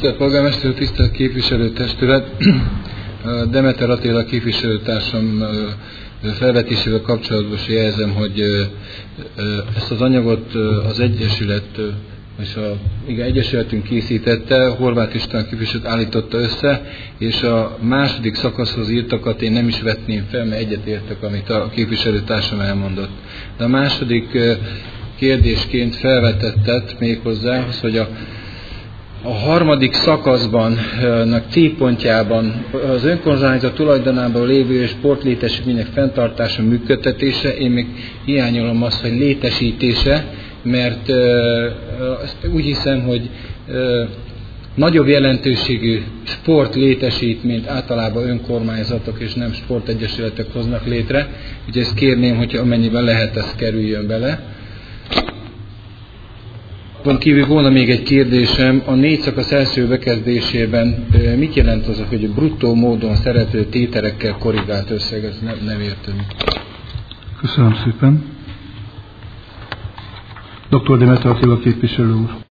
Tisztelt polgármester, tisztelt képviselőtestület! Demeter Attila képviselőtársam felvetésével kapcsolatban jelzem, hogy ezt az anyagot az Egyesület, Egyesületünk készítette, Horváth István képviselőt állította össze, és a második szakaszhoz írtakat én nem is vetném fel, mert egyetértek, amit a képviselőtársam elmondott. De a második kérdésként felvetettet méghozzá, hogy a harmadik szakaszban, C pontjában az önkormányzat tulajdonában lévő sportlétesítmények fenntartása, működtetése, én még hiányolom azt, hogy létesítése, mert úgy hiszem, hogy nagyobb jelentőségű sportlétesítményt általában önkormányzatok és nem sportegyesületek hoznak létre, úgyhogy ezt kérném, hogy amennyiben lehet, ez kerüljön bele. Kívül volna még egy kérdésem, a 4 szakasz első bekezdésében mit jelent az, hogy bruttó módon szereplő tételekkel korrigált összeg, ezt nem értem. Köszönöm szépen. Dr. Demeter Attila képviselő úr.